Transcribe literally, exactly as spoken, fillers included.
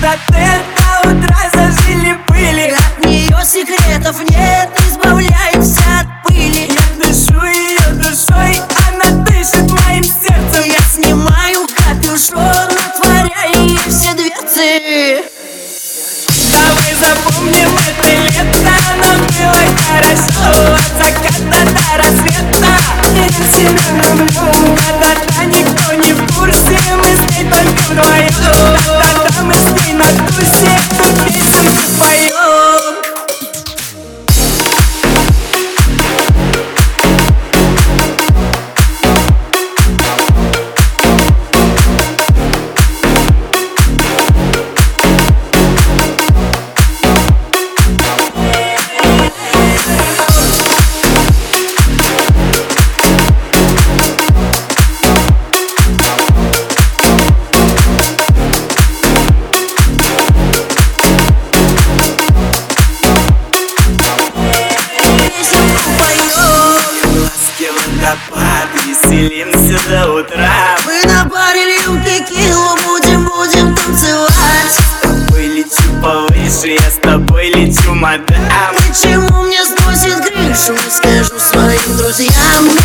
отель до утра зажили-были. От нее секретов нет, избавляемся от пыли. Я дышу ее душой, она дышит моим сердцем. Я снимаю капюшон, отворяя ей все дверцы. Давай запомним это лето, оно было хорошо. От заката до рассвета я себя люблю. Да-да-да, никто не в курсе, мы с ней только вдвоем. Да-да-да, мы с ней на тусе, тут песенки поем. Водопад, веселимся до утра. Мы на паре льем текилу, будем, будем танцевать. С тобой лечу повыше, я с тобой лечу, мадам. Почему мне сносит крышу, скажу своим друзьям.